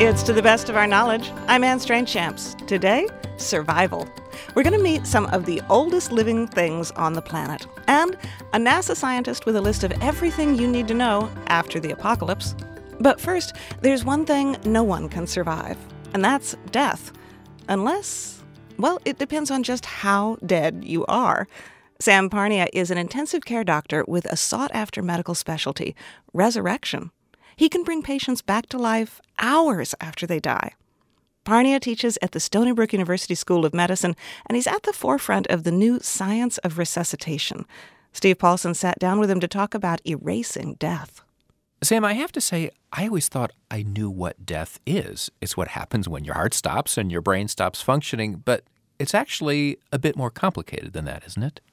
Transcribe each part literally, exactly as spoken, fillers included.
It's To the Best of Our Knowledge. I'm Anne Strainchamps. Today, survival. We're going to meet some of the oldest living things on the planet and a NASA scientist with a list of everything you need to know after the apocalypse. But first, there's one thing no one can survive, and that's death. Unless, well, it depends on just how dead you are. Sam Parnia is an intensive care doctor with a sought-after medical specialty, resurrection. He can bring patients back to life hours after they die. Parnia teaches at the Stony Brook University School of Medicine, and he's at the forefront of the new science of resuscitation. Steve Paulson sat down with him to talk about erasing death. Sam, I have to say, I always thought I knew what death is. It's what happens when your heart stops and your brain stops functioning, but it's actually a bit more complicated than that, isn't it?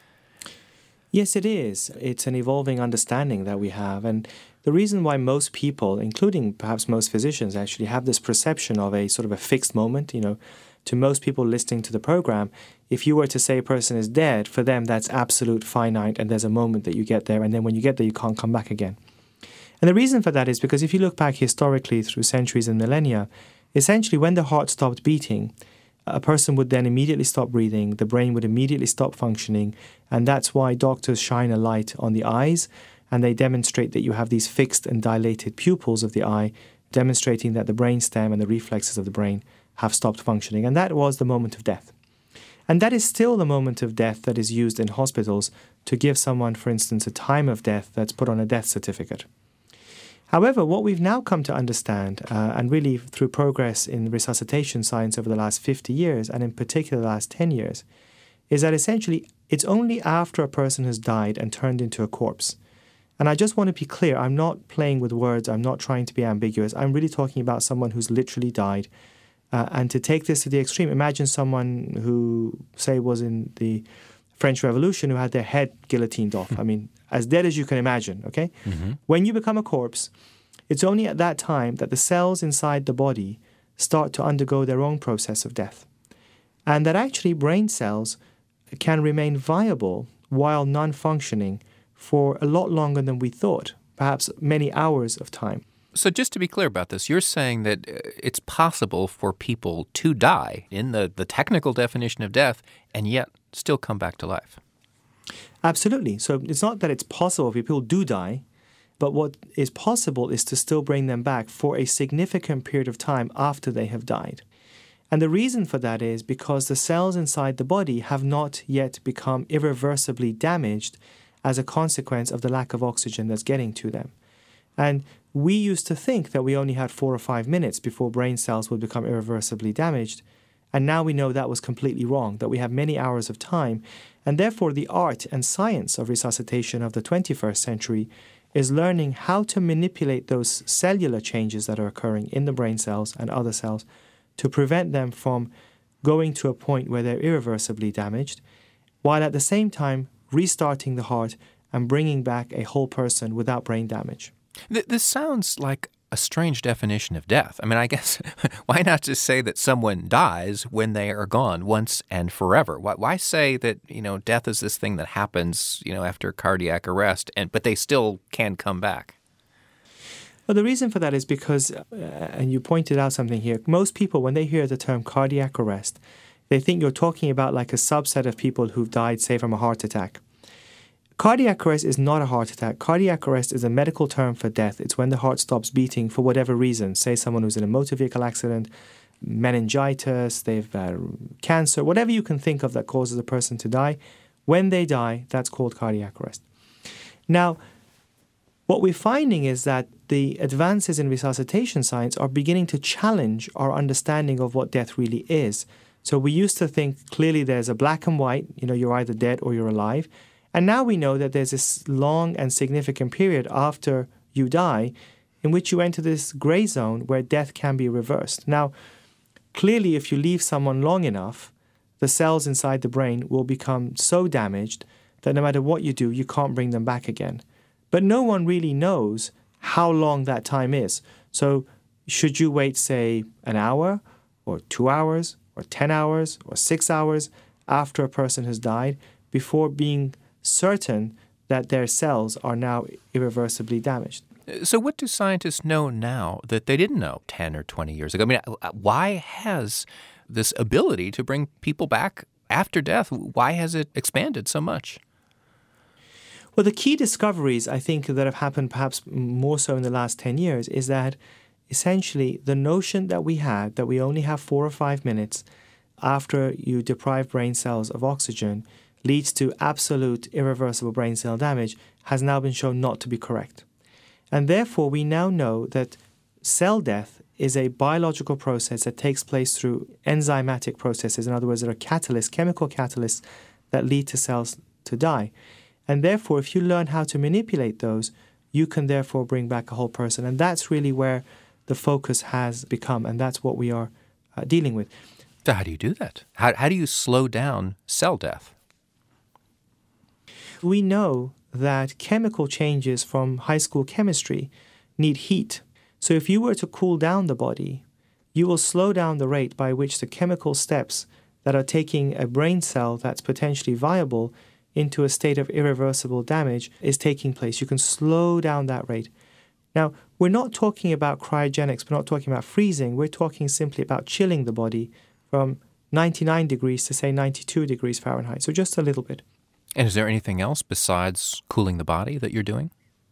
Yes, it is. It's an evolving understanding that we have. And the reason why most people, including perhaps most physicians, actually have this perception of a sort of a fixed moment, you know, to most people listening to the program, if you were to say a person is dead, for them that's absolute finite and there's a moment that you get there, and then when you get there you can't come back again. And the reason for that is because if you look back historically through centuries and millennia, essentially when the heart stopped beating, a person would then immediately stop breathing, the brain would immediately stop functioning, and that's why doctors shine a light on the eyes, and they demonstrate that you have these fixed and dilated pupils of the eye, demonstrating that the brainstem and the reflexes of the brain have stopped functioning. And that was the moment of death. And that is still the moment of death that is used in hospitals to give someone, for instance, a time of death that's put on a death certificate. However, what we've now come to understand, uh, and really through progress in resuscitation science over the last fifty years, and in particular the last ten years, is that essentially it's only after a person has died and turned into a corpse. And I just want to be clear, I'm not playing with words, I'm not trying to be ambiguous, I'm really talking about someone who's literally died. Uh, and to take this to the extreme, imagine someone who, say, was in the French Revolution who had their head guillotined off. I mean, as dead as you can imagine, okay? Mm-hmm. When you become a corpse, it's only at that time that the cells inside the body start to undergo their own process of death. And that actually brain cells can remain viable while non-functioning for a lot longer than we thought, perhaps many hours of time. So just to be clear about this, you're saying that it's possible for people to die in the, the technical definition of death and yet still come back to life. Absolutely. So it's not that it's possible people do die, but what is possible is to still bring them back for a significant period of time after they have died. And the reason for that is because the cells inside the body have not yet become irreversibly damaged as a consequence of the lack of oxygen that's getting to them. And we used to think that we only had four or five minutes before brain cells would become irreversibly damaged. And now we know that was completely wrong, that we have many hours of time. And therefore, the art and science of resuscitation of the twenty-first century is learning how to manipulate those cellular changes that are occurring in the brain cells and other cells to prevent them from going to a point where they're irreversibly damaged, while at the same time restarting the heart and bringing back a whole person without brain damage. This sounds like a strange definition of death. I mean, I guess, why not just say that someone dies when they are gone once and forever? Why, why say that, you know, death is this thing that happens, you know, after cardiac arrest, and but they still can come back? Well, the reason for that is because, uh, and you pointed out something here, most people, when they hear the term cardiac arrest, they think you're talking about like a subset of people who've died, say, from a heart attack. Cardiac arrest is not a heart attack. Cardiac arrest is a medical term for death. It's when the heart stops beating for whatever reason. Say someone who's in a motor vehicle accident, meningitis, they've uh, cancer, whatever you can think of that causes a person to die. When they die, that's called cardiac arrest. Now, what we're finding is that the advances in resuscitation science are beginning to challenge our understanding of what death really is. So we used to think clearly there's a black and white, you know, you're either dead or you're alive. And now we know that there's this long and significant period after you die in which you enter this gray zone where death can be reversed. Now, clearly, if you leave someone long enough, the cells inside the brain will become so damaged that no matter what you do, you can't bring them back again. But no one really knows how long that time is. So should you wait, say, an hour or two hours or ten hours or six hours after a person has died before being certain that their cells are now irreversibly damaged. So what do scientists know now that they didn't know ten or twenty years ago? I mean, why has this ability to bring people back after death, why has it expanded so much? Well, the key discoveries, I think, that have happened perhaps more so in the last ten years is that essentially the notion that we had that we only have four or five minutes after you deprive brain cells of oxygen leads to absolute irreversible brain cell damage has now been shown not to be correct. And therefore, we now know that cell death is a biological process that takes place through enzymatic processes. In other words, there are catalysts, chemical catalysts that lead to cells to die. And therefore, if you learn how to manipulate those, you can therefore bring back a whole person. And that's really where the focus has become, and that's what we are uh, dealing with. So how do you do that? How, how do you slow down cell death? We know that chemical changes from high school chemistry need heat. So if you were to cool down the body, you will slow down the rate by which the chemical steps that are taking a brain cell that's potentially viable into a state of irreversible damage is taking place. You can slow down that rate. Now, we're not talking about cryogenics, we're not talking about freezing, we're talking simply about chilling the body from ninety-nine degrees to, say, ninety-two degrees Fahrenheit, so just a little bit. And is there anything else besides cooling the body that you're doing?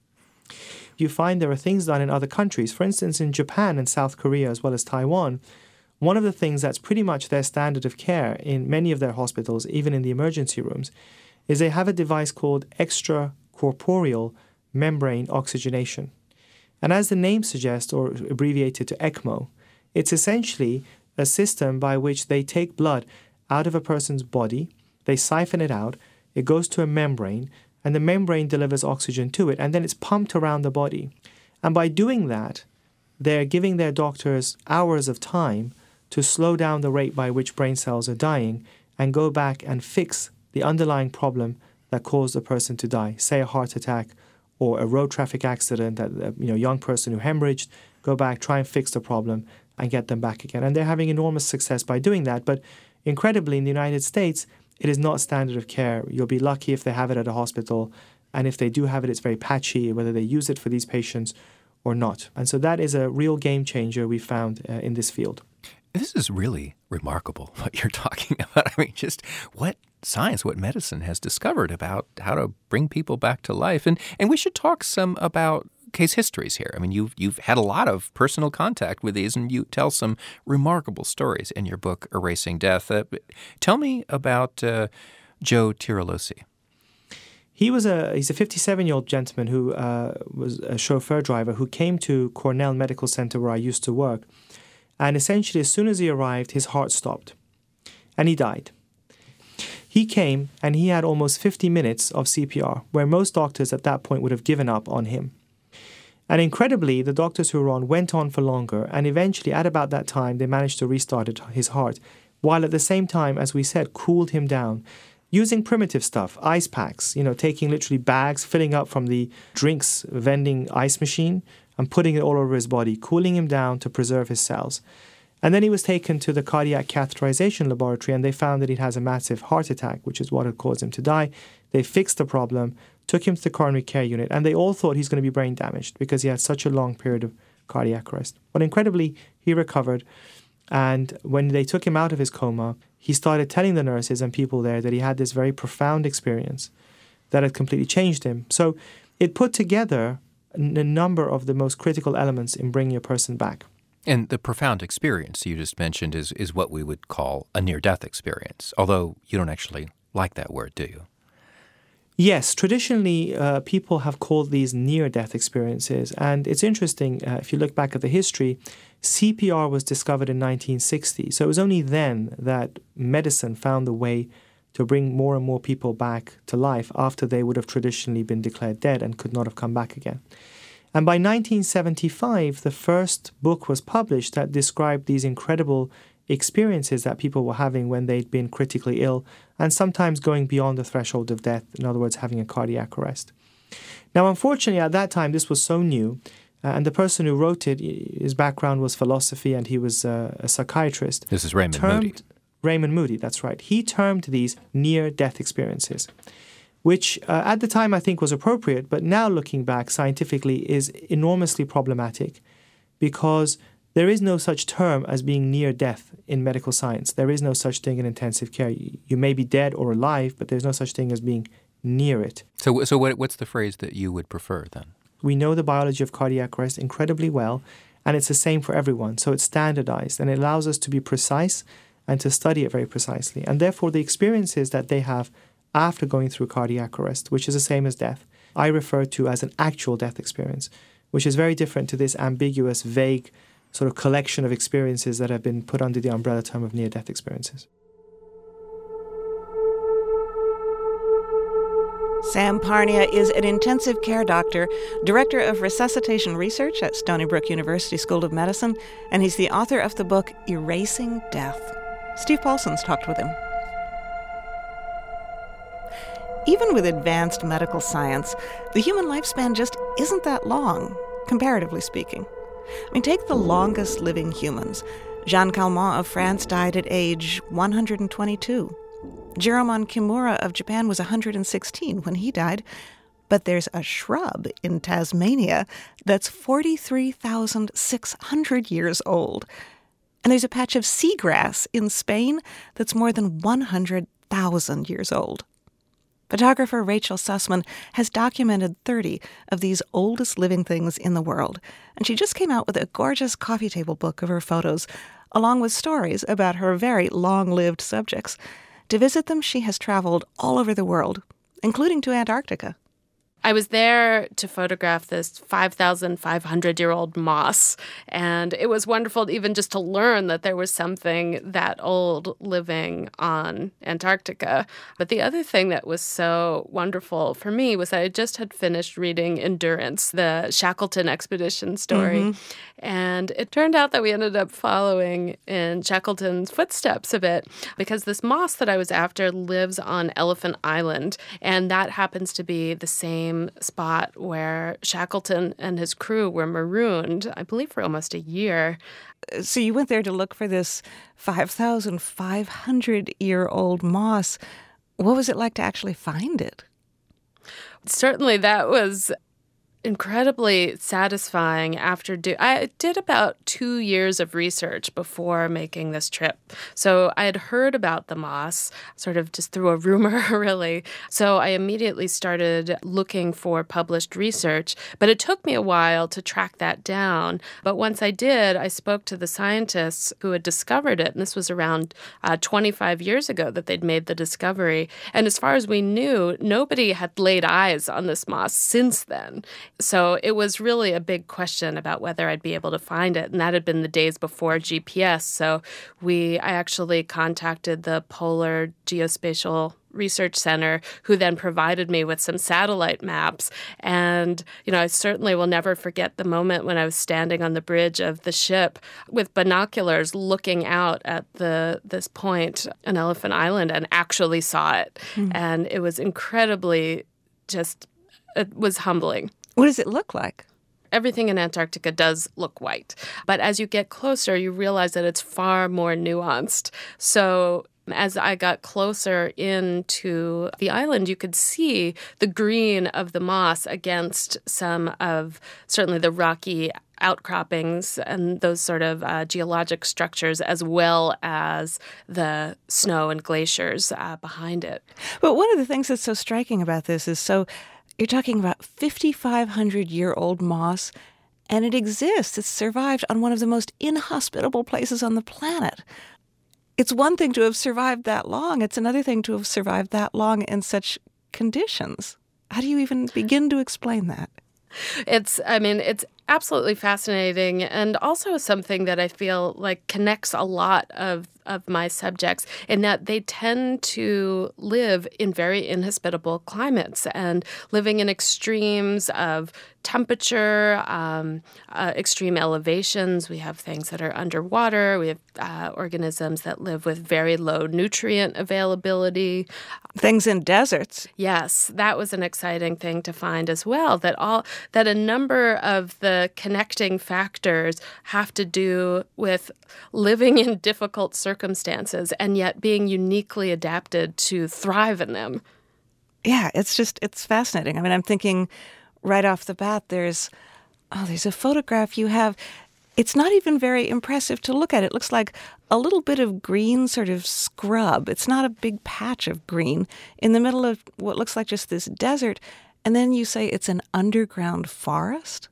You find there are things done in other countries. For instance, in Japan and South Korea, as well as Taiwan, one of the things that's pretty much their standard of care in many of their hospitals, even in the emergency rooms, is they have a device called extracorporeal membrane oxygenation. And as the name suggests, or abbreviated to ECMO, it's essentially a system by which they take blood out of a person's body, they siphon it out, it goes to a membrane, and the membrane delivers oxygen to it, and then it's pumped around the body. And by doing that, they're giving their doctors hours of time to slow down the rate by which brain cells are dying and go back and fix the underlying problem that caused the person to die, say a heart attack or a road traffic accident, that a you know, young person who hemorrhaged, go back, try and fix the problem and get them back again. And they're having enormous success by doing that. But incredibly, in the United States, it is not standard of care. You'll be lucky if they have it at a hospital. And if they do have it, it's very patchy, whether they use it for these patients or not. And so that is a real game changer we found uh, in this field. This is really remarkable what you're talking about. I mean, just what science, what medicine has discovered about how to bring people back to life. And and we should talk some about case histories here. I mean, you've, you've had a lot of personal contact with these, and you tell some remarkable stories in your book, Erasing Death. Uh, tell me about uh, Joe Tirolosi. He was a he's a fifty-seven-year-old gentleman who uh, was a chauffeur driver who came to Cornell Medical Center where I used to work. And essentially, as soon as he arrived, his heart stopped. And he died. He came and he had almost fifty minutes of C P R, where most doctors at that point would have given up on him. And incredibly, the doctors who were on went on for longer, and eventually, at about that time, they managed to restart it, his heart, while at the same time, as we said, cooled him down, using primitive stuff, ice packs, you know, taking literally bags, filling up from the drinks vending ice machine, and putting it all over his body, cooling him down to preserve his cells. And then he was taken to the cardiac catheterization laboratory, and they found that he has a massive heart attack, which is what had caused him to die. They fixed the problem, took him to the coronary care unit, and they all thought he's going to be brain damaged because he had such a long period of cardiac arrest. But incredibly, he recovered, and when they took him out of his coma, he started telling the nurses and people there that he had this very profound experience that had completely changed him. So it put together a number of the most critical elements in bringing a person back. And the profound experience you just mentioned is, is what we would call a near-death experience, although you don't actually like that word, do you? Yes, traditionally uh, people have called these near-death experiences. And it's interesting, uh, if you look back at the history, C P R was discovered in nineteen sixty. So it was only then that medicine found the way to bring more and more people back to life after they would have traditionally been declared dead and could not have come back again. And by nineteen seventy-five, the first book was published that described these incredible experiences that people were having when they'd been critically ill and sometimes going beyond the threshold of death, in other words, having a cardiac arrest. Now, unfortunately, at that time, this was so new, uh, and the person who wrote it, his background was philosophy and he was uh, a psychiatrist. This is Raymond termed, Moody. Raymond Moody, that's right. He termed these near-death experiences, which uh, at the time I think was appropriate, but now looking back scientifically is enormously problematic because there is no such term as being near death in medical science. There is no such thing in intensive care. You may be dead or alive, but there's no such thing as being near it. So, so what, what's the phrase that you would prefer then? We know the biology of cardiac arrest incredibly well, and it's the same for everyone. So it's standardized, and it allows us to be precise and to study it very precisely. And therefore, the experiences that they have after going through cardiac arrest, which is the same as death, I refer to as an actual death experience, which is very different to this ambiguous, vague sort of collection of experiences that have been put under the umbrella term of near-death experiences. Sam Parnia is an intensive care doctor, director of resuscitation research at Stony Brook University School of Medicine, and he's the author of the book Erasing Death. Steve Paulson's talked with him. Even with advanced medical science, the human lifespan just isn't that long, comparatively speaking. I mean, take the longest living humans. Jeanne Calment of France died at age one hundred twenty-two. Jérôme Kimura of Japan was one hundred sixteen when he died. But there's a shrub in Tasmania that's forty-three thousand six hundred years old. And there's a patch of seagrass in Spain that's more than one hundred thousand years old. Photographer Rachel Sussman has documented thirty of these oldest living things in the world, and she just came out with a gorgeous coffee table book of her photos, along with stories about her very long-lived subjects. To visit them, she has traveled all over the world, including to Antarctica. I was there to photograph this five thousand five hundred year old moss, and it was wonderful even just to learn that there was something that old living on Antarctica. But the other thing that was so wonderful for me was that I just had finished reading Endurance, the Shackleton expedition story, mm-hmm. and it turned out that we ended up following in Shackleton's footsteps a bit because this moss that I was after lives on Elephant Island, and that happens to be the same spot where Shackleton and his crew were marooned, I believe, for almost a year. So you went there to look for this five thousand five hundred year old moss. What was it like to actually find it? Certainly that was incredibly satisfying after do I did about two years of research before making this trip. So I had heard about the moss, sort of just through a rumor, really. So I immediately started looking for published research, but it took me a while to track that down. But once I did, I spoke to the scientists who had discovered it, and this was around uh, twenty-five years ago that they'd made the discovery. And as far as we knew, nobody had laid eyes on this moss since then. So it was really a big question about whether I'd be able to find it, and that had been the days before G P S. So we, I actually contacted the Polar Geospatial Research Center, who then provided me with some satellite maps. And, you know, I certainly will never forget the moment when I was standing on the bridge of the ship with binoculars looking out at the this point on Elephant Island and actually saw it. Mm. And it was incredibly just, it was humbling. What does it look like? Everything in Antarctica does look white. But as you get closer, you realize that it's far more nuanced. So as I got closer into the island, you could see the green of the moss against some of certainly the rocky outcroppings and those sort of uh, geologic structures, as well as the snow and glaciers uh, behind it. But one of the things that's so striking about this is so you're talking about fifty-five hundred year old moss, and it exists. It's survived on one of the most inhospitable places on the planet. It's one thing to have survived that long. It's another thing to have survived that long in such conditions. How do you even begin to explain that? It's, I mean, it's absolutely fascinating, and also something that I feel like connects a lot of of my subjects in that they tend to live in very inhospitable climates and living in extremes of temperature, um, uh, extreme elevations. We have things that are underwater. We have uh, organisms that live with very low nutrient availability. Things in deserts. Yes, that was an exciting thing to find as well, that all that a number of the connecting factors have to do with living in difficult circumstances and yet being uniquely adapted to thrive in them. Yeah, it's just, it's fascinating. I mean, I'm thinking right off the bat, there's, oh, there's a photograph you have. It's not even very impressive to look at. It looks like a little bit of green sort of scrub. It's not a big patch of green in the middle of what looks like just this desert. And then you say it's an underground forest?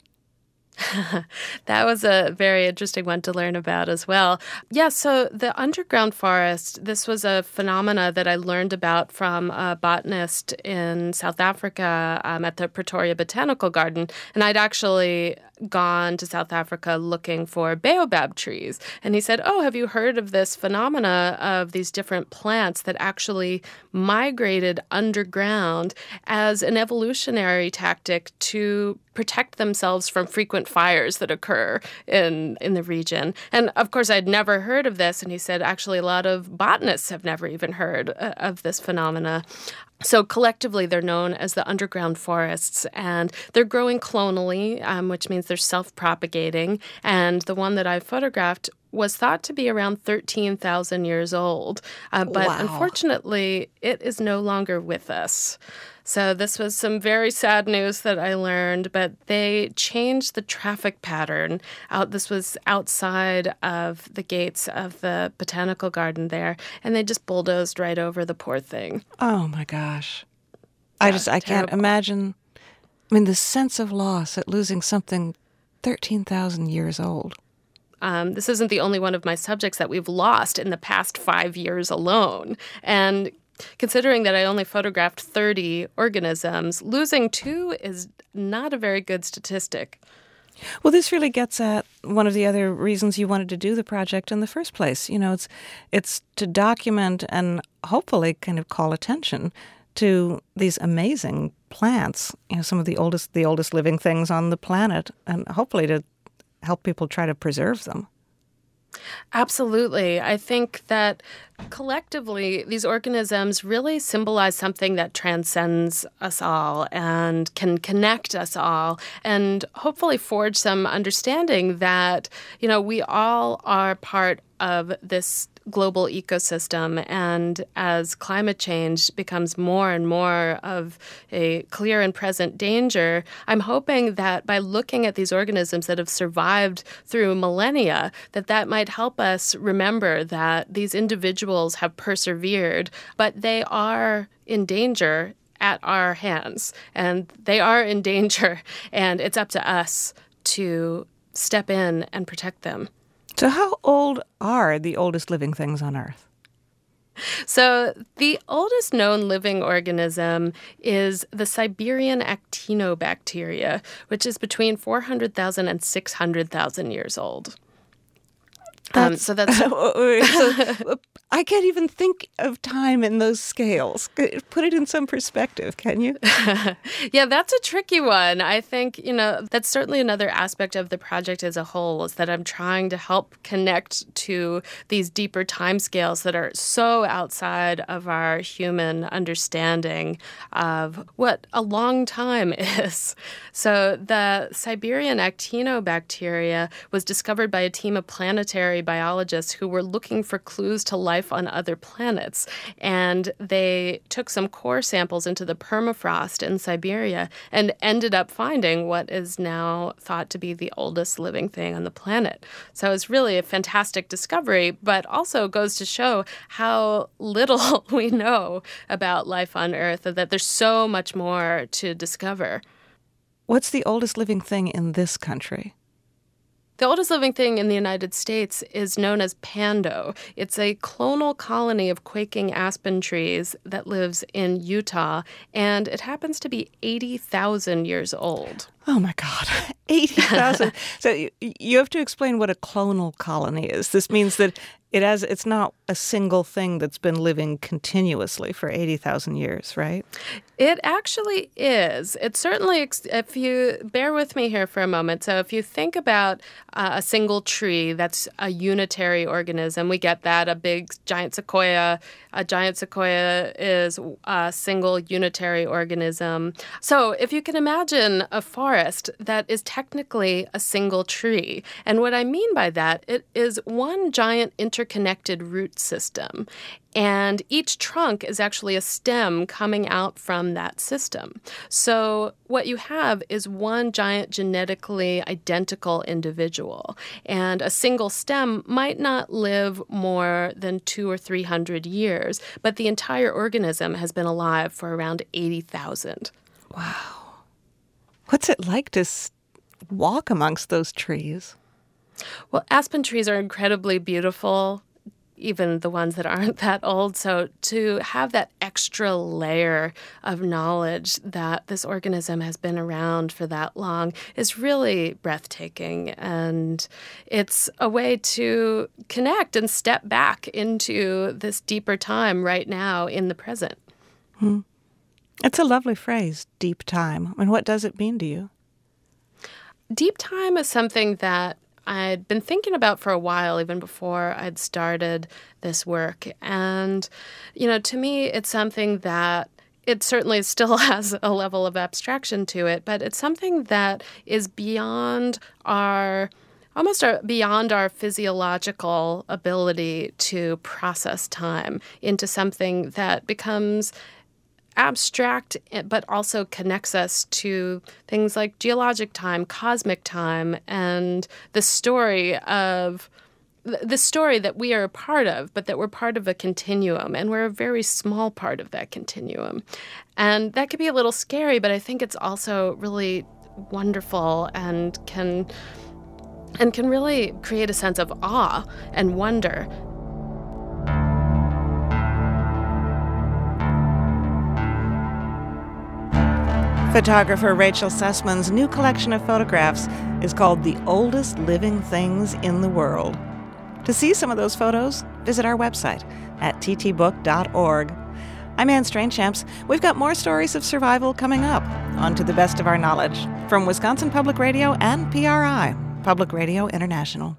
That was a very interesting one to learn about as well. Yeah, so the underground forest, this was a phenomena that I learned about from a botanist in South Africa um, at the Pretoria Botanical Garden. And I'd actually gone to South Africa looking for baobab trees. And he said, oh, have you heard of this phenomena of these different plants that actually migrated underground as an evolutionary tactic to protect themselves from frequent fires that occur in in the region? And of course, I'd never heard of this. And he said, actually, a lot of botanists have never even heard uh, of this phenomena. So collectively, they're known as the underground forests, and they're growing clonally, um, which means they're self-propagating. And the one that I photographed was thought to be around thirteen thousand years old. Uh, but Wow. Unfortunately, it is no longer with us. So this was some very sad news that I learned, but they changed the traffic pattern. Out, this was outside of the gates of the botanical garden there, and they just bulldozed right over the poor thing. Oh, my gosh. I Yeah, just, I can't terrible. imagine. I mean, the sense of loss at losing something thirteen thousand years old. Um, this isn't the only one of my subjects that we've lost in the past five years alone. And considering that I only photographed thirty organisms, losing two is not a very good statistic. Well, this really gets at one of the other reasons you wanted to do the project in the first place. You know, it's it's to document and hopefully kind of call attention to these amazing plants, you know, some of the oldest the oldest living things on the planet, and hopefully to help people try to preserve them. Absolutely. I think that collectively, these organisms really symbolize something that transcends us all and can connect us all, and hopefully forge some understanding that, you know, we all are part of this global ecosystem. And as climate change becomes more and more of a clear and present danger, I'm hoping that by looking at these organisms that have survived through millennia, that that might help us remember that these individuals have persevered, but they are in danger at our hands. And they are in danger, and it's up to us to step in and protect them. So how old are the oldest living things on Earth? So the oldest known living organism is the Siberian actinobacteria, which is between four hundred thousand and six hundred thousand years old. Um, so that's so, I can't even think of time in those scales. Put it in some perspective, can you? Yeah, that's a tricky one. I think, you know, that's certainly another aspect of the project as a whole, is that I'm trying to help connect to these deeper timescales that are so outside of our human understanding of what a long time is. So the Siberian actinobacteria was discovered by a team of planetary biologists who were looking for clues to life on other planets. And they took some core samples into the permafrost in Siberia and ended up finding what is now thought to be the oldest living thing on the planet. So it's really a fantastic discovery, but also goes to show how little we know about life on Earth, and that there's so much more to discover. What's the oldest living thing in this country? The oldest living thing in the United States is known as Pando. It's a clonal colony of quaking aspen trees that lives in Utah, and it happens to be eighty thousand years old. Oh, my God, eighty thousand. So you, you have to explain what a clonal colony is. This means that it has, it's not a single thing that's been living continuously for eighty thousand years, right? It actually is. It certainly, if you bear with me here for a moment, so if you think about uh, a single tree that's a unitary organism, we get that, a big giant sequoia. A giant sequoia is a single unitary organism. So if you can imagine a forest forest that is technically a single tree. And what I mean by that, it is one giant interconnected root system. And each trunk is actually a stem coming out from that system. So what you have is one giant genetically identical individual. And a single stem might not live more than two or three hundred years, but the entire organism has been alive for around eighty thousand. Wow. What's it like to s- walk amongst those trees? Well, aspen trees are incredibly beautiful, even the ones that aren't that old. So to have that extra layer of knowledge that this organism has been around for that long is really breathtaking. And it's a way to connect and step back into this deeper time right now in the present. Hmm. It's a lovely phrase, deep time. And what does it mean to you? Deep time is something that I'd been thinking about for a while, even before I'd started this work. And, you know, to me, it's something that it certainly still has a level of abstraction to it, but it's something that is beyond our, almost our, beyond our physiological ability to process time into something that becomes abstract, but also connects us to things like geologic time, cosmic time, and the story of the story that we are a part of, but that we're part of a continuum, and we're a very small part of that continuum. And that could be a little scary, but I think it's also really wonderful and can and can really create a sense of awe and wonder. Photographer Rachel Sussman's new collection of photographs is called The Oldest Living Things in the World. To see some of those photos, visit our website at t t book dot org. I'm Anne Strainchamps. We've got more stories of survival coming up on To the Best of Our Knowledge from Wisconsin Public Radio and P R I, Public Radio International.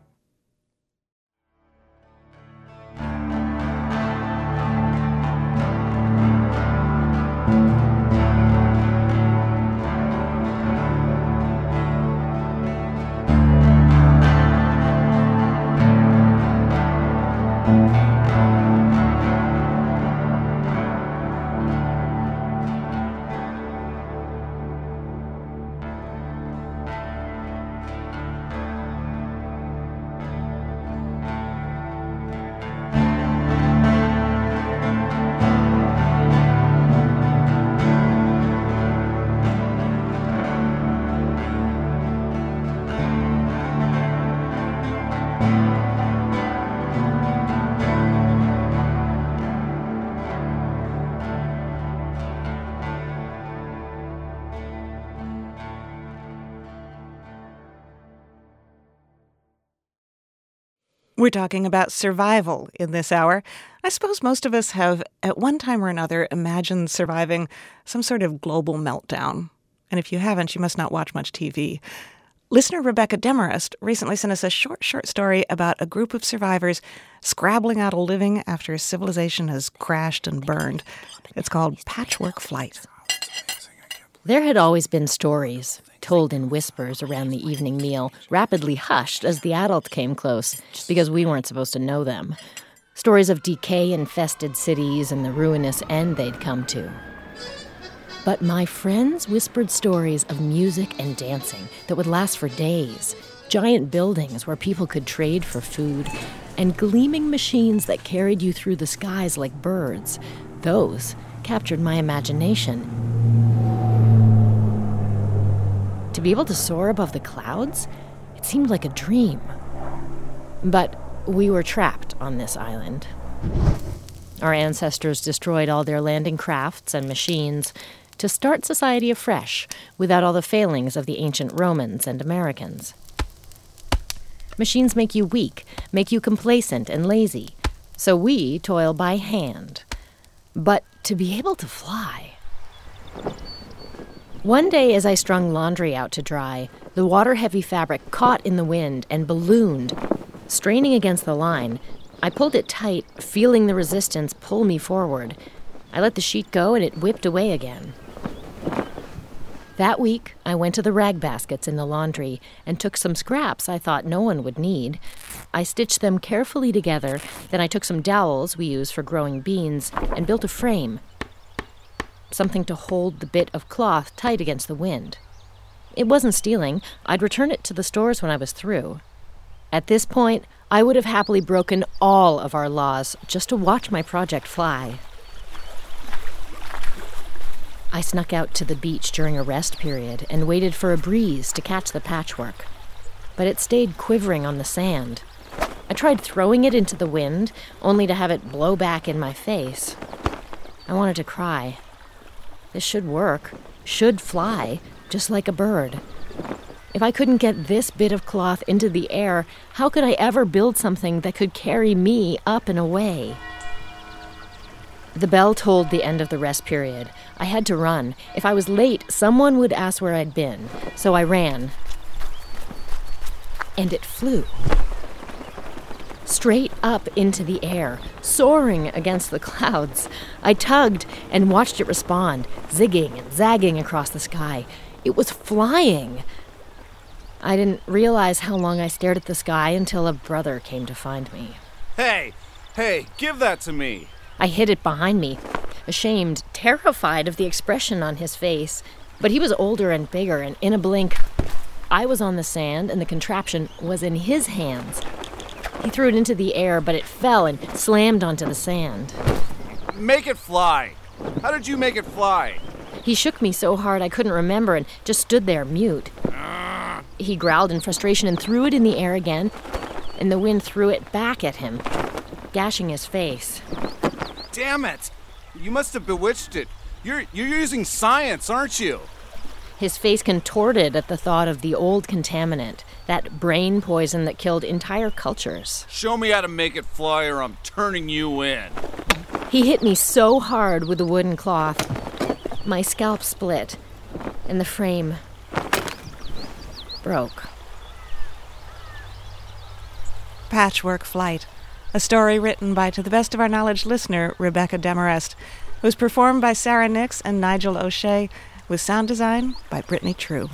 We're talking about survival in this hour. I suppose most of us have, at one time or another, imagined surviving some sort of global meltdown. And if you haven't, you must not watch much T V. Listener Rebecca Demarest recently sent us a short, short story about a group of survivors scrabbling out a living after civilization has crashed and burned. It's called Patchwork Flight. There had always been stories, told in whispers around the evening meal, rapidly hushed as the adults came close, because we weren't supposed to know them. Stories of decay-infested cities and the ruinous end they'd come to. But my friends whispered stories of music and dancing that would last for days, giant buildings where people could trade for food, and gleaming machines that carried you through the skies like birds. Those captured my imagination. To be able to soar above the clouds, it seemed like a dream. But we were trapped on this island. Our ancestors destroyed all their landing crafts and machines to start society afresh without all the failings of the ancient Romans and Americans. Machines make you weak, make you complacent and lazy, so we toil by hand. But to be able to fly... One day, as I strung laundry out to dry, the water-heavy fabric caught in the wind and ballooned. Straining against the line, I pulled it tight, feeling the resistance pull me forward. I let the sheet go and it whipped away again. That week, I went to the rag baskets in the laundry and took some scraps I thought no one would need. I stitched them carefully together, then I took some dowels we use for growing beans and built a frame, something to hold the bit of cloth tight against the wind. It wasn't stealing. I'd return it to the stores when I was through. At this point, I would have happily broken all of our laws just to watch my project fly. I snuck out to the beach during a rest period and waited for a breeze to catch the patchwork. But it stayed quivering on the sand. I tried throwing it into the wind, only to have it blow back in my face. I wanted to cry. This should work, should fly, just like a bird. If I couldn't get this bit of cloth into the air, how could I ever build something that could carry me up and away? The bell tolled the end of the rest period. I had to run. If I was late, someone would ask where I'd been. So I ran. And it flew. Straight up into the air, soaring against the clouds. I tugged and watched it respond, zigging and zagging across the sky. It was flying. I didn't realize how long I stared at the sky until a brother came to find me. Hey, hey, give that to me. I hid it behind me, ashamed, terrified of the expression on his face. But he was older and bigger, and in a blink, I was on the sand and the contraption was in his hands. He threw it into the air, but it fell and slammed onto the sand. Make it fly. How did you make it fly? He shook me so hard I couldn't remember and just stood there mute. He growled in frustration and threw it in the air again, and the wind threw it back at him, gashing his face. Damn it! You must have bewitched it. You're you're using science, aren't you? His face contorted at the thought of the old contaminant, that brain poison that killed entire cultures. Show me how to make it fly or I'm turning you in. He hit me so hard with the wooden cloth. My scalp split, and the frame broke. Patchwork Flight, a story written by, to the best of our knowledge, listener Rebecca Demarest. It was performed by Sarah Nix and Nigel O'Shea, with sound design by Brittany True.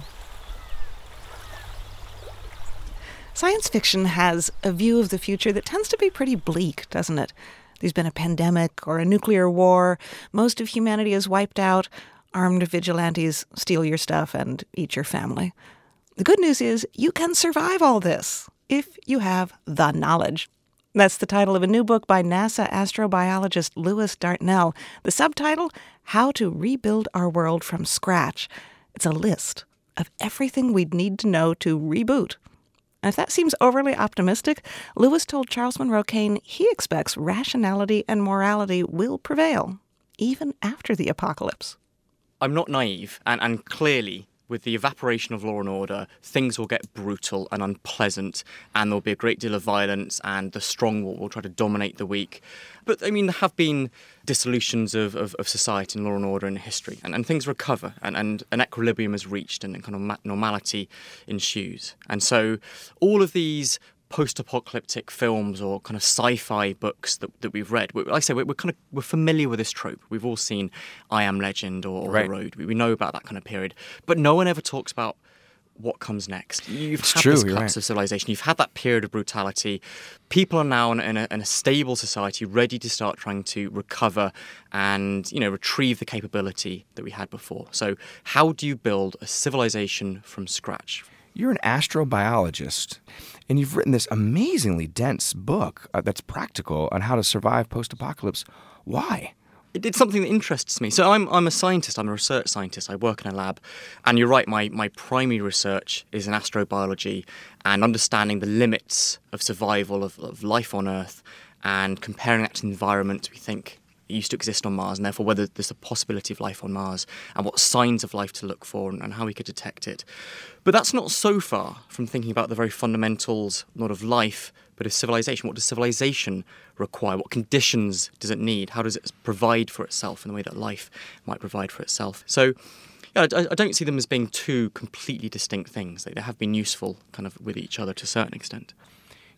Science fiction has a view of the future that tends to be pretty bleak, doesn't it? There's been a pandemic or a nuclear war, most of humanity is wiped out, armed vigilantes steal your stuff and eat your family. The good news is you can survive all this if you have the knowledge. That's the title of a new book by NASA astrobiologist Lewis Dartnell. The subtitle, How to Rebuild Our World from Scratch. It's a list of everything we'd need to know to reboot. And if that seems overly optimistic, Lewis told Charles Monroe Kane he expects rationality and morality will prevail, even after the apocalypse. I'm not naive, and, and clearly, with the evaporation of law and order, things will get brutal and unpleasant, and there'll be a great deal of violence, and the strong will, will try to dominate the weak. But, I mean, there have been dissolutions of, of, of society and law and order in history, and, and things recover, and, and an equilibrium is reached, and kind of normality ensues. And so all of these post-apocalyptic films or kind of sci-fi books that, that we've read, we, like I say, we're, we're kind of we're familiar with this trope. We've all seen I Am Legend or, or right. The Road. We, we know about that kind of period, but no one ever talks about what comes next. You've it's had true, this you're collapse right. of civilization. You've had that period of brutality. People are now in a, in a stable society, ready to start trying to recover and, you know, retrieve the capability that we had before. So, how do you build a civilization from scratch? You're an astrobiologist, and you've written this amazingly dense book uh, that's practical on how to survive post-apocalypse. Why? It, it's something that interests me. So I'm I'm a scientist. I'm a research scientist. I work in a lab. And you're right, my, my primary research is in astrobiology and understanding the limits of survival of, of life on Earth and comparing that to the environment we think used to exist on Mars, and therefore whether there's a possibility of life on Mars and what signs of life to look for and, and how we could detect it. But that's not so far from thinking about the very fundamentals, not of life, but of civilization. What does civilization require? What conditions does it need? How does it provide for itself in the way that life might provide for itself? So yeah, I, I don't see them as being two completely distinct things. They, they have been useful kind of with each other to a certain extent.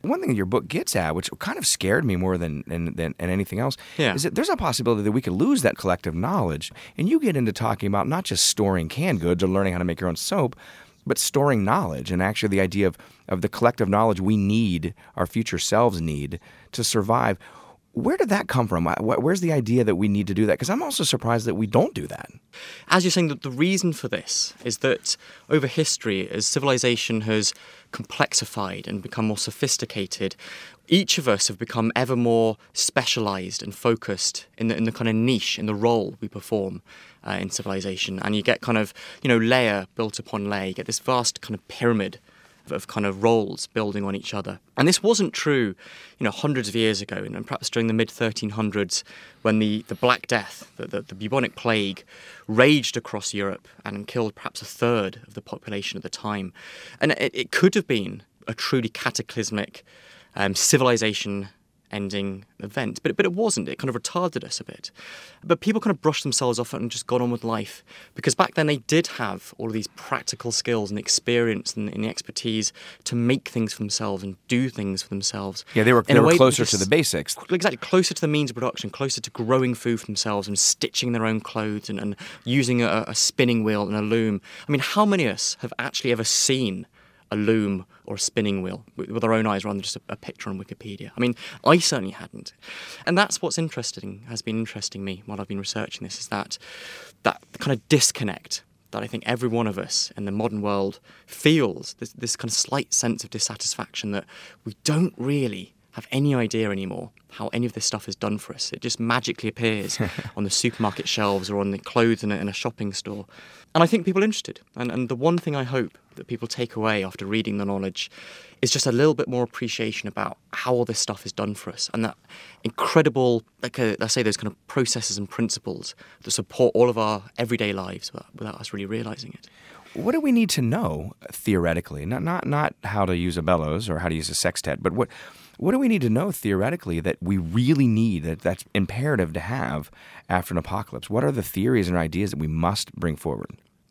One thing your book gets at, which kind of scared me more than than, than anything else, yeah. is that there's a possibility that we could lose that collective knowledge. And you get into talking about not just storing canned goods or learning how to make your own soap, but storing knowledge and actually the idea of, of the collective knowledge we need, our future selves need, to survive. Where did that come from? Where's the idea that we need to do that? Because I'm also surprised that we don't do that. As you're saying, that the reason for this is that over history, as civilization has complexified and become more sophisticated, each of us have become ever more specialized and focused in the, in the kind of niche, in the role we perform uh, in civilization. And you get kind of, you know, layer built upon layer. You get this vast kind of pyramid of kind of roles building on each other. And this wasn't true, you know, hundreds of years ago, and perhaps during the mid thirteen hundreds, when the, the Black Death, the, the, the bubonic plague, raged across Europe and killed perhaps a third of the population at the time. And it, it could have been a truly cataclysmic um, civilization ending event, but, but it wasn't. It kind of retarded us a bit. But people kind of brushed themselves off and just got on with life, because back then they did have all of these practical skills and experience and, and the expertise to make things for themselves and do things for themselves. Yeah, they were, they were closer just, to the basics. Exactly, closer to the means of production, closer to growing food for themselves and stitching their own clothes and, and using a, a spinning wheel and a loom. I mean, how many of us have actually ever seen a loom or a spinning wheel with, with our own eyes rather than just a, a picture on Wikipedia? I mean, I certainly hadn't. And that's what's interesting, has been interesting me while I've been researching this, is that that kind of disconnect that I think every one of us in the modern world feels, this, this kind of slight sense of dissatisfaction that we don't really have any idea anymore how any of this stuff is done for us. It just magically appears on the supermarket shelves or on the clothes in a, in a shopping store. And I think people are interested. And, and the one thing I hope that people take away after reading the knowledge is just a little bit more appreciation about how all this stuff is done for us, and that incredible, like a, let's say those kind of processes and principles that support all of our everyday lives without, without us really realizing it. What do we need to know theoretically? Not not not how to use a bellows or how to use a sextet, but what what do we need to know theoretically that we really need, that that's imperative to have after an apocalypse? What are the theories and ideas that we must bring forward?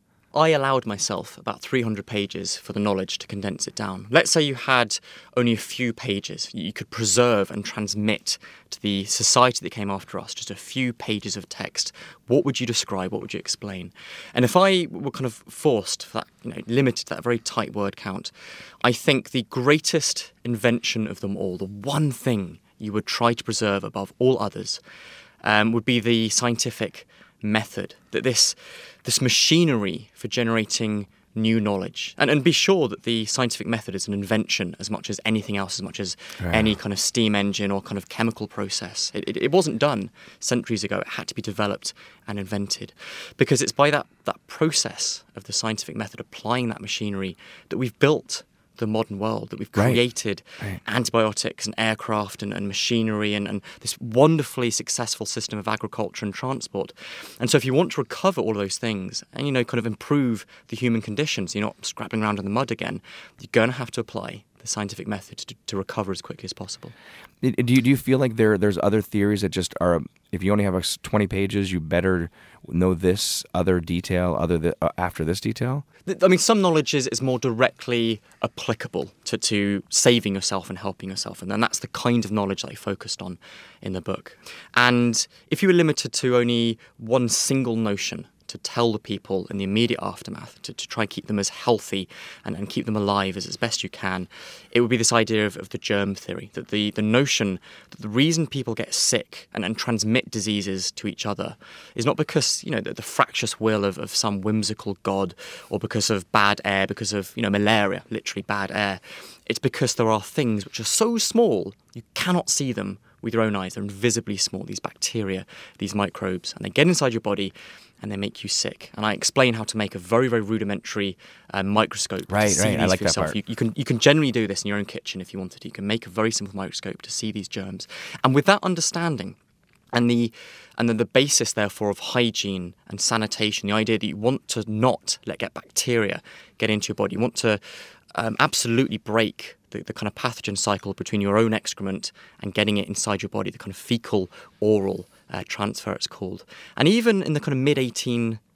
I allowed myself about three hundred pages for the knowledge to condense it down. Let's say you had only a few pages you could preserve and transmit to the society that came after us, just a few pages of text. What would you describe? What would you explain? And if I were kind of forced, for that, you know, limited to that very tight word count, I think the greatest invention of them all, the one thing you would try to preserve above all others, um, would be the scientific method, that this this machinery for generating new knowledge. And and be sure that the scientific method is an invention as much as anything else, as much as right. any kind of steam engine or kind of chemical process. It, it, it wasn't done centuries ago. It had to be developed and invented, because it's by that, that process of the scientific method, applying that machinery, that we've built the modern world, that we've created right. Right. antibiotics and aircraft and, and machinery and, and this wonderfully successful system of agriculture and transport. And so if you want to recover all of those things and, you know, kind of improve the human condition so you're not scrapping around in the mud again, you're going to have to apply the scientific method to, to recover as quickly as possible. Do you, do you feel like there there's other theories that just are, if you only have twenty pages, you better know this other detail other th- uh, after this detail? I mean, some knowledge is, is more directly applicable to, to saving yourself and helping yourself, and then that's the kind of knowledge that I focused on in the book. And if you were limited to only one single notion to tell the people in the immediate aftermath, to, to try and keep them as healthy and, and keep them alive as, as best you can, it would be this idea of, of the germ theory, that the, the notion that the reason people get sick and, and transmit diseases to each other is not because, you know, the, the fractious will of, of some whimsical god, or because of bad air, because of, you know, malaria, literally bad air. It's because there are things which are so small you cannot see them with your own eyes. They're invisibly small, these bacteria, these microbes, and they get inside your body and they make you sick. And I explain how to make a very, very rudimentary uh, microscope. Right, to see right. these I like for that yourself. part. You, you can you can generally do this in your own kitchen if you wanted to. You can make a very simple microscope to see these germs. And with that understanding, and the and then the basis, therefore, of hygiene and sanitation, the idea that you want to not let get bacteria get into your body, you want to um, absolutely break the, the kind of pathogen cycle between your own excrement and getting it inside your body, the kind of fecal-oral uh, transfer, it's called. And even in the kind of mid eighteen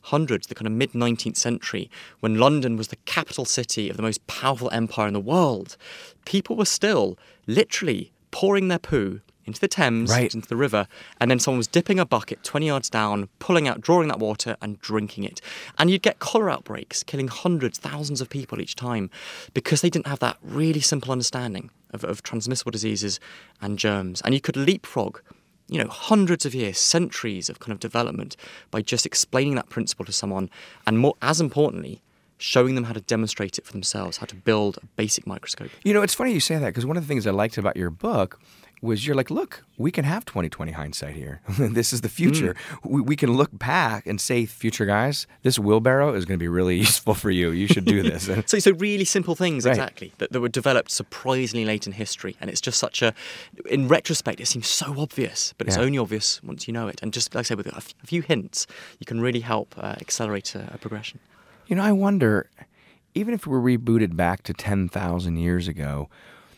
hundreds, the kind of mid-nineteenth century, when London was the capital city of the most powerful empire in the world, people were still literally pouring their poo into the Thames, right. into the river, and then someone was dipping a bucket twenty yards down, pulling out, drawing that water and drinking it. And you'd get cholera outbreaks, killing hundreds, thousands of people each time, because they didn't have that really simple understanding of, of transmissible diseases and germs. And you could leapfrog, you know, hundreds of years, centuries of kind of development by just explaining that principle to someone, and more, as importantly, showing them how to demonstrate it for themselves, how to build a basic microscope. You know, it's funny you say that, because one of the things I liked about your book was you're like, look, we can have twenty twenty hindsight here. This is the future. Mm. We, we can look back and say, future guys, this wheelbarrow is going to be really useful for you. You should do this. so, so really simple things, right. exactly, that, that were developed surprisingly late in history. And it's just such a, in retrospect, it seems so obvious, but it's yeah. only obvious once you know it. And just, like I said, with a few hints, you can really help uh, accelerate a, a progression. You know, I wonder, even if we were rebooted back to ten thousand years ago,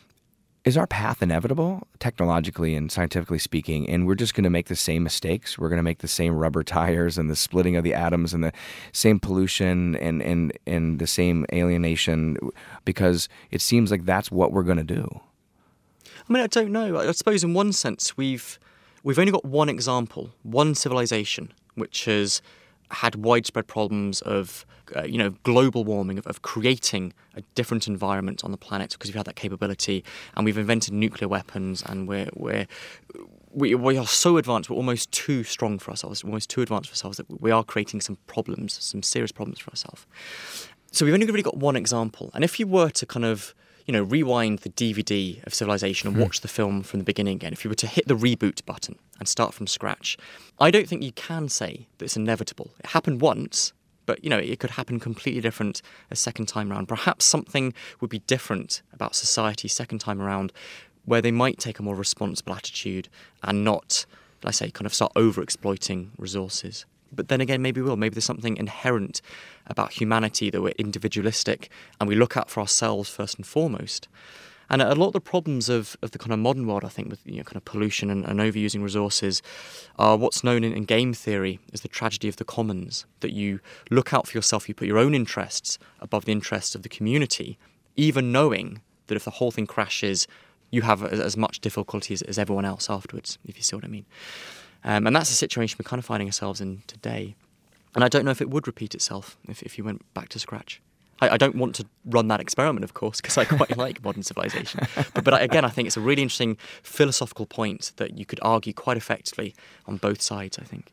is our path inevitable, technologically and scientifically speaking, and we're just going to make the same mistakes? We're going to make the same rubber tires and the splitting of the atoms and the same pollution and, and, and the same alienation, because it seems like that's what we're going to do. I mean, I don't know. I suppose in one sense we've we've only got one example, one civilization, which has had widespread problems of, uh, you know, global warming, of, of creating a different environment on the planet, because we've had that capability, and we've invented nuclear weapons, and we're we're we, we are so advanced, we're almost too strong for ourselves, we're almost too advanced for ourselves, that we are creating some problems, some serious problems for ourselves. So we've only really got one example, and if you were to kind of, you know, rewind the D V D of Civilization and watch the film from the beginning again, if you were to hit the reboot button and start from scratch, I don't think you can say that it's inevitable. It happened once, but, you know, it could happen completely different a second time around. Perhaps something would be different about society second time around, where they might take a more responsible attitude and not, like I say, kind of start over-exploiting resources. But then again, maybe we will. Maybe there's something inherent about humanity that we're individualistic and we look out for ourselves first and foremost. And a lot of the problems of, of the kind of modern world, I think, with, you know, kind of pollution and, and overusing resources, are what's known in, in game theory as the tragedy of the commons, that you look out for yourself, you put your own interests above the interests of the community, even knowing that if the whole thing crashes, you have as, as much difficulty as, as everyone else afterwards, if you see what I mean. Um, and that's the situation we're kind of finding ourselves in today. And I don't know if it would repeat itself if, if you went back to scratch. I, I don't want to run that experiment, of course, because I quite like modern civilization. But, but I, again, I think it's a really interesting philosophical point that you could argue quite effectively on both sides, I think.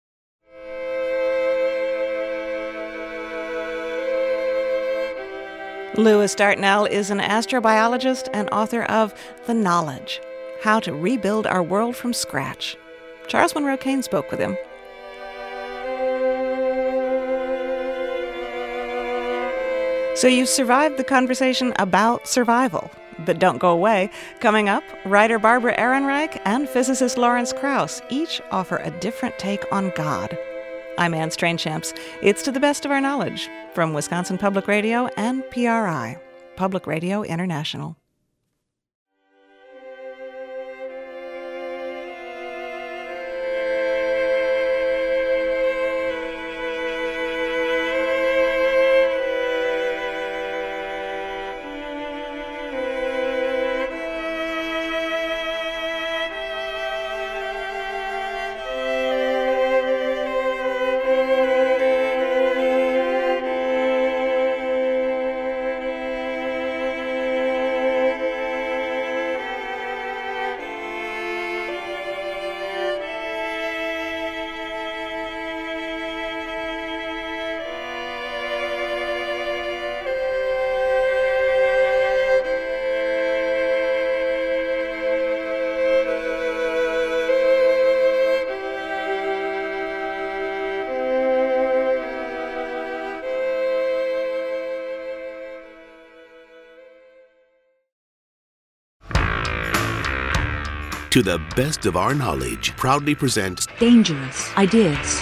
Lewis Dartnell is an astrobiologist and author of The Knowledge: How to Rebuild Our World from Scratch. Charles Monroe Kane spoke with him. So you survived the conversation about survival. But don't go away. Coming up, writer Barbara Ehrenreich and physicist Lawrence Krauss each offer a different take on God. I'm Anne Strainchamps. It's To the Best of Our Knowledge from Wisconsin Public Radio and P R I, Public Radio International. To the Best of Our Knowledge proudly presents Dangerous Ideas.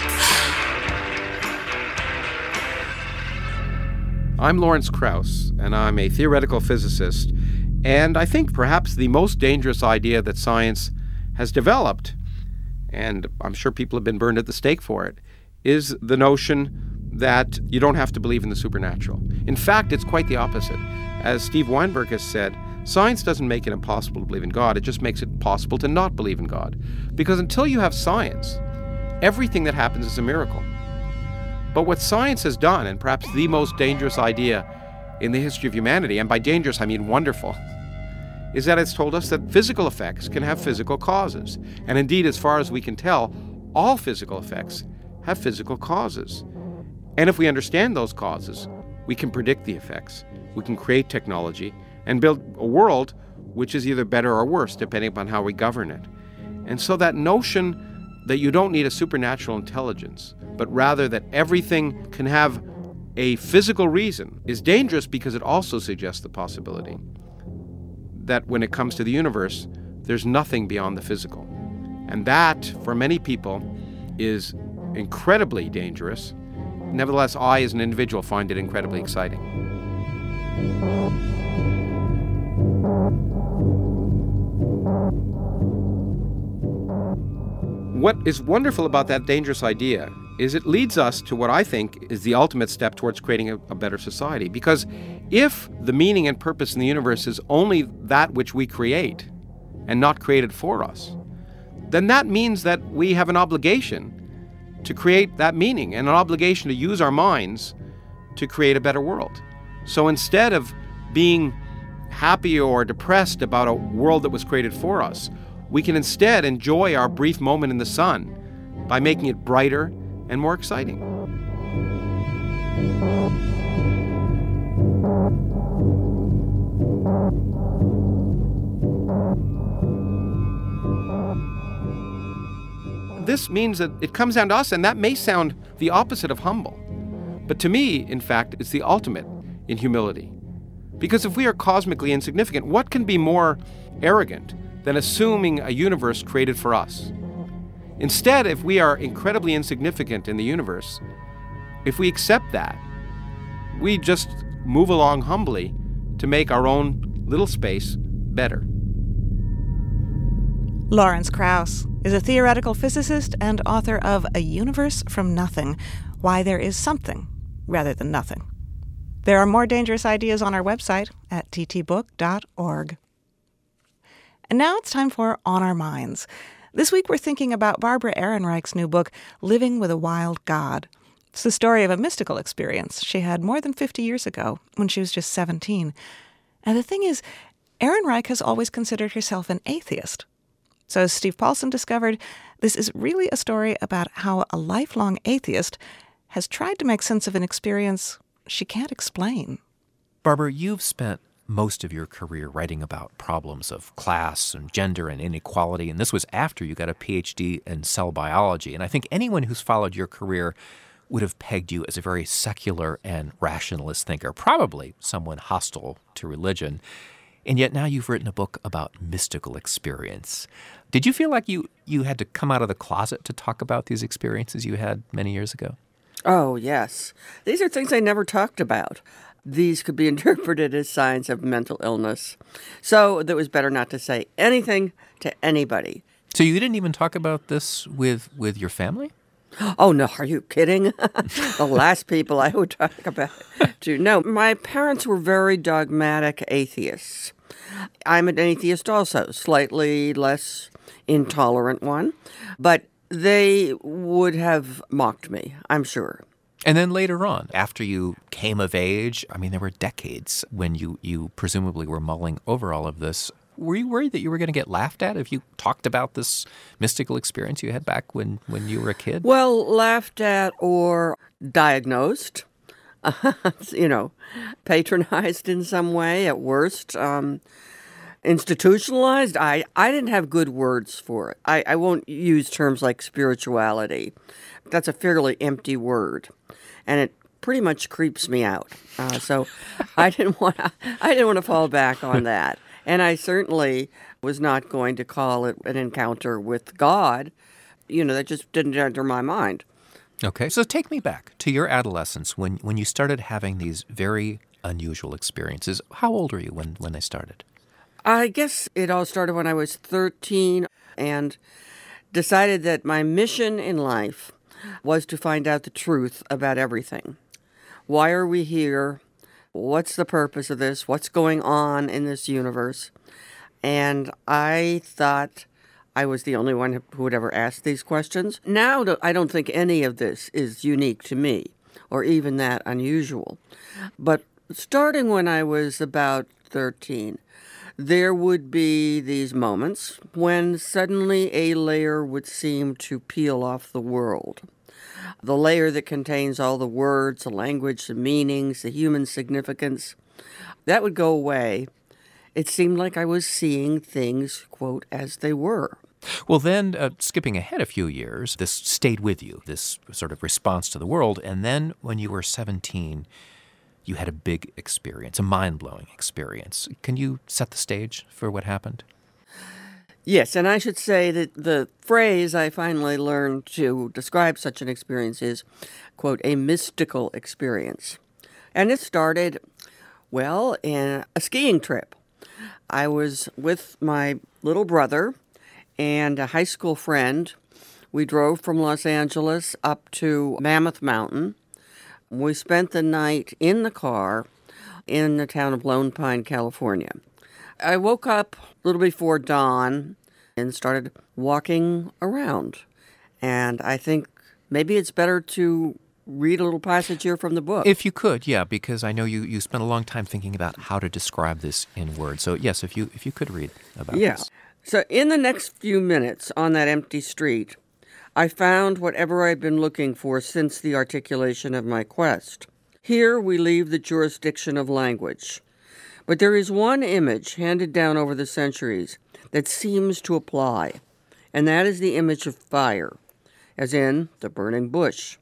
I'm Lawrence Krauss, and I'm a theoretical physicist, and I think perhaps the most dangerous idea that science has developed, and I'm sure people have been burned at the stake for it, is the notion that you don't have to believe in the supernatural. In fact, it's quite the opposite. As Steve Weinberg has said, science doesn't make it impossible to believe in God. It just makes it possible to not believe in God. Because until you have science, everything that happens is a miracle. But what science has done, and perhaps the most dangerous idea in the history of humanity, and by dangerous I mean wonderful, is that it's told us that physical effects can have physical causes. And indeed, as far as we can tell, all physical effects have physical causes. And if we understand those causes, we can predict the effects. We can create technology and build a world which is either better or worse, depending upon how we govern it. And so that notion that you don't need a supernatural intelligence, but rather that everything can have a physical reason, is dangerous because it also suggests the possibility that when it comes to the universe, there's nothing beyond the physical. And that, for many people, is incredibly dangerous. Nevertheless, I, as an individual, find it incredibly exciting. What is wonderful about that dangerous idea is it leads us to what I think is the ultimate step towards creating a, a better society. Because if the meaning and purpose in the universe is only that which we create and not created for us, then that means that we have an obligation to create that meaning and an obligation to use our minds to create a better world. So instead of being happy or depressed about a world that was created for us, we can instead enjoy our brief moment in the sun by making it brighter and more exciting. This means that it comes down to us, and that may sound the opposite of humble. But to me, in fact, it's the ultimate in humility. Because if we are cosmically insignificant, what can be more arrogant than assuming a universe created for us? Instead, if we are incredibly insignificant in the universe, if we accept that, we just move along humbly to make our own little space better. Lawrence Krauss is a theoretical physicist and author of A Universe from Nothing, Why There Is Something Rather Than Nothing. There are more dangerous ideas on our website at t t book dot org. And now it's time for On Our Minds. This week we're thinking about Barbara Ehrenreich's new book, Living with a Wild God. It's the story of a mystical experience she had more than fifty years ago when she was just seventeen. And the thing is, Ehrenreich has always considered herself an atheist. So as Steve Paulson discovered, this is really a story about how a lifelong atheist has tried to make sense of an experience she can't explain. Barbara, you've spent most of your career writing about problems of class and gender and inequality, and this was after you got a P H D in cell biology. And I think anyone who's followed your career would have pegged you as a very secular and rationalist thinker, probably someone hostile to religion. And yet now you've written a book about mystical experience. Did you feel like you, you had to come out of the closet to talk about these experiences you had many years ago? Oh, yes. These are things I never talked about. These could be interpreted as signs of mental illness. So it was better not to say anything to anybody. So you didn't even talk about this with, with your family? Oh, no. Are you kidding? The last people I would talk about to. No, my parents were very dogmatic atheists. I'm an atheist also, slightly less intolerant one. But they would have mocked me, I'm sure. And then later on, after you came of age, I mean, there were decades when you, you presumably were mulling over all of this. Were you worried that you were going to get laughed at if you talked about this mystical experience you had back when, when you were a kid? Well, laughed at or diagnosed, you know, patronized in some way at worst. Um, institutionalized, I, I didn't have good words for it. I, I won't use terms like spirituality. That's a fairly empty word, and it pretty much creeps me out. Uh, so I didn't want to. I didn't want to fall back on that, and I certainly was not going to call it an encounter with God. You know, that just didn't enter my mind. Okay, so take me back to your adolescence when when you started having these very unusual experiences. How old were you when when they started? I guess it all started when I was thirteen and decided that my mission in life was to find out the truth about everything. Why are we here? What's the purpose of this? What's going on in this universe? And I thought I was the only one who would ever ask these questions. Now, I don't think any of this is unique to me, or even that unusual. But starting when I was about thirteen, there would be these moments when suddenly a layer would seem to peel off the world. The layer that contains all the words, the language, the meanings, the human significance, that would go away. It seemed like I was seeing things, quote, as they were. Well, then, uh, skipping ahead a few years, this stayed with you, this sort of response to the world. And then when you were seventeen, you had a big experience, a mind-blowing experience. Can you set the stage for what happened? Yes, and I should say that the phrase I finally learned to describe such an experience is, quote, a mystical experience. And it started, well, in a skiing trip. I was with my little brother and a high school friend. We drove from Los Angeles up to Mammoth Mountain. We spent the night in the car in the town of Lone Pine, California. I woke up a little before dawn and started walking around. And I think maybe it's better to read a little passage here from the book. If you could, yeah, because I know you, you spent a long time thinking about how to describe this in words. So, yes, if you if you could read about yeah. this. So in the next few minutes on that empty street, I found whatever I'd been looking for since the articulation of my quest. Here we leave the jurisdiction of language. But there is one image handed down over the centuries that seems to apply, and that is the image of fire, as in the burning bush.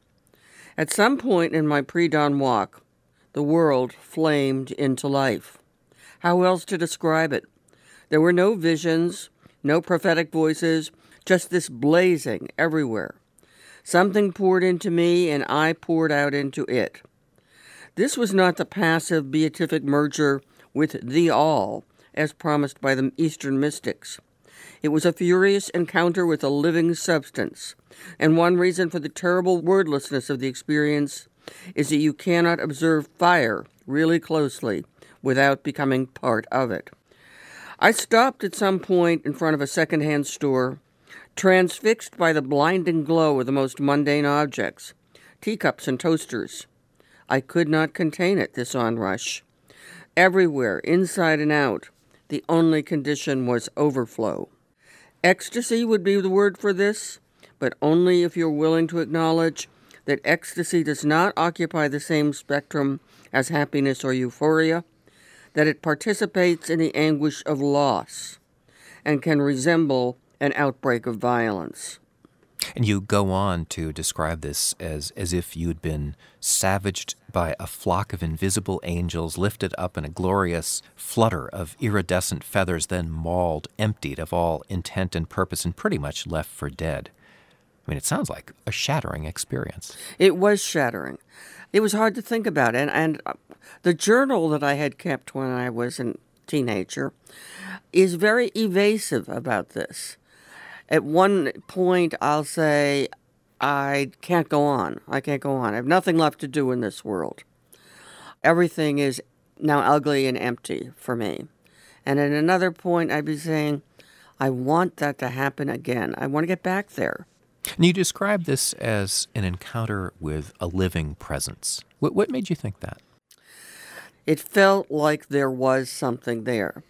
At some point in my pre-dawn walk, the world flamed into life. How else to describe it? There were no visions, no prophetic voices, just this blazing everywhere. Something poured into me, and I poured out into it. This was not the passive beatific merger with the all, as promised by the Eastern mystics. It was a furious encounter with a living substance, and one reason for the terrible wordlessness of the experience is that you cannot observe fire really closely without becoming part of it. I stopped at some point in front of a second-hand store, transfixed by the blinding glow of the most mundane objects, teacups and toasters. I could not contain it, this onrush. Everywhere, inside and out, the only condition was overflow. Ecstasy would be the word for this, but only if you're willing to acknowledge that ecstasy does not occupy the same spectrum as happiness or euphoria, that it participates in the anguish of loss, and can resemble an outbreak of violence. And you go on to describe this as, as if you'd been savaged by a flock of invisible angels, lifted up in a glorious flutter of iridescent feathers, then mauled, emptied of all intent and purpose, and pretty much left for dead. I mean, it sounds like a shattering experience. It was shattering. It was hard to think about. And, and the journal that I had kept when I was a teenager is very evasive about this. At one point, I'll say, I can't go on. I can't go on. I have nothing left to do in this world. Everything is now ugly and empty for me. And at another point, I'd be saying, I want that to happen again. I want to get back there. And you describe this as an encounter with a living presence. What, what made you think that? It felt like there was something there.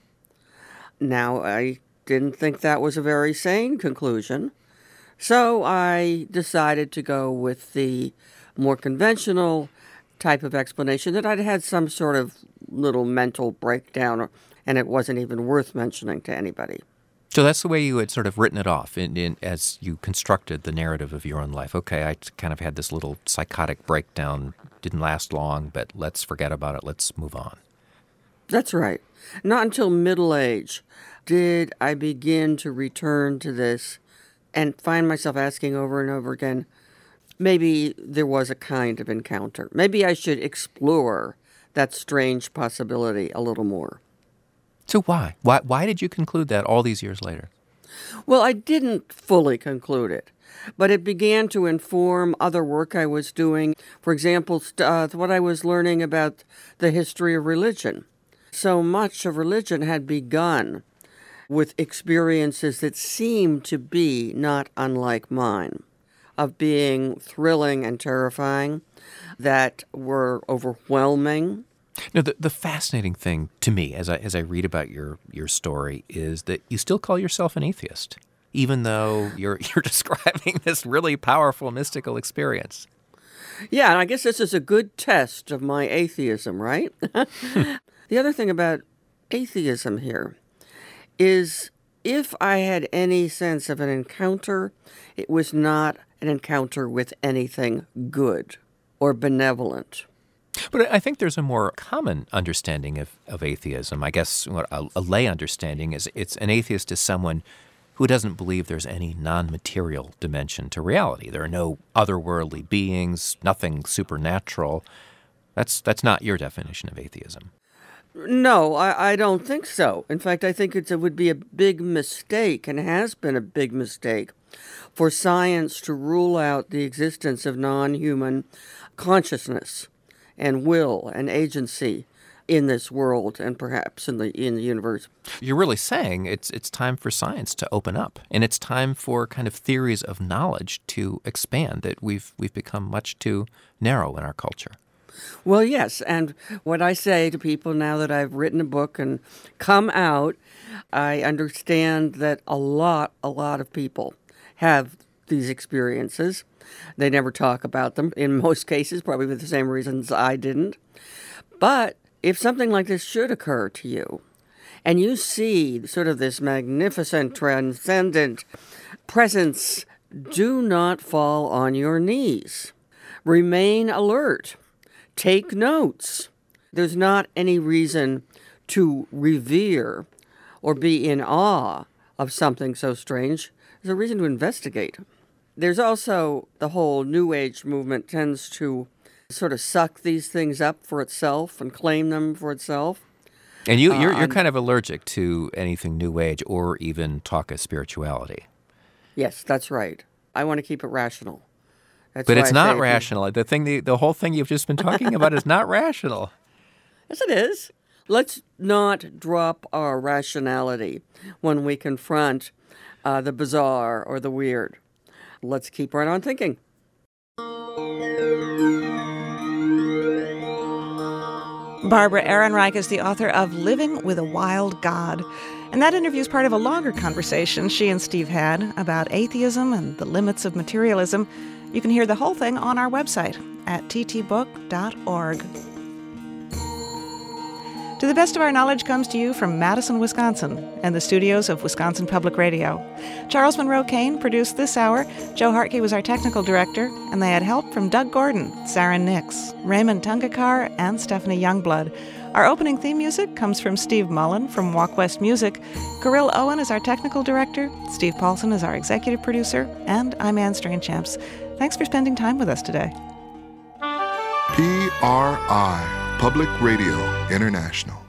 Now, I didn't think that was a very sane conclusion, so I decided to go with the more conventional type of explanation that I'd had some sort of little mental breakdown, and it wasn't even worth mentioning to anybody. So that's the way you had sort of written it off in, in, as you constructed the narrative of your own life. Okay, I kind of had this little psychotic breakdown, didn't last long, but let's forget about it, let's move on. That's right. Not until middle age did I begin to return to this and find myself asking over and over again, maybe there was a kind of encounter. Maybe I should explore that strange possibility a little more. So why? Why why did you conclude that all these years later? Well, I didn't fully conclude it, but it began to inform other work I was doing. For example, st- uh, what I was learning about the history of religion. So much of religion had begun with experiences that seemed to be not unlike mine, of being thrilling and terrifying, that were overwhelming. No, the, the fascinating thing to me as I as I read about your your story is that you still call yourself an atheist, even though you're you're describing this really powerful mystical experience. Yeah, and I guess this is a good test of my atheism, right? The other thing about atheism here is if I had any sense of an encounter, it was not an encounter with anything good or benevolent. But I think there's a more common understanding of, of atheism. I guess what a, a lay understanding is it's an atheist is someone who doesn't believe there's any non-material dimension to reality. There are no otherworldly beings, nothing supernatural. That's that's not your definition of atheism. No, I, I don't think so. In fact, I think it's, it would be a big mistake, and has been a big mistake, for science to rule out the existence of non-human consciousness and will and agency in this world and perhaps in the in the universe. You're really saying it's it's time for science to open up, and it's time for kind of theories of knowledge to expand, that we've we've become much too narrow in our culture. Well, yes, and what I say to people now that I've written a book and come out, I understand that a lot, a lot of people have these experiences. They never talk about them, in most cases, probably for the same reasons I didn't. But if something like this should occur to you, and you see sort of this magnificent, transcendent presence, do not fall on your knees. Remain alert. Take notes. There's not any reason to revere or be in awe of something so strange. There's a reason to investigate. There's also the whole New Age movement tends to sort of suck these things up for itself and claim them for itself. And you, you're, you're Um, kind of allergic to anything New Age or even talk of spirituality. Yes, that's right. I want to keep it rational. That's But why it's I not say if you- rational. The thing, the, the whole thing you've just been talking about is not rational. Yes, it is. Let's not drop our rationality when we confront uh, the bizarre or the weird. Let's keep right on thinking. Barbara Ehrenreich is the author of Living with a Wild God. And that interview is part of a longer conversation she and Steve had about atheism and the limits of materialism. You can hear the whole thing on our website at t t book dot org. To the Best of Our Knowledge comes to you from Madison, Wisconsin, and the studios of Wisconsin Public Radio. Charles Monroe Kane produced this hour. Joe Hartke was our technical director, and they had help from Doug Gordon, Sarah Nix, Raymond Tungakar, and Stephanie Youngblood. Our opening theme music comes from Steve Mullen from Walk West Music. Kirill Owen is our technical director. Steve Paulson is our executive producer. And I'm Anne Strainchamps. Thanks for spending time with us today. P R I, Public Radio International.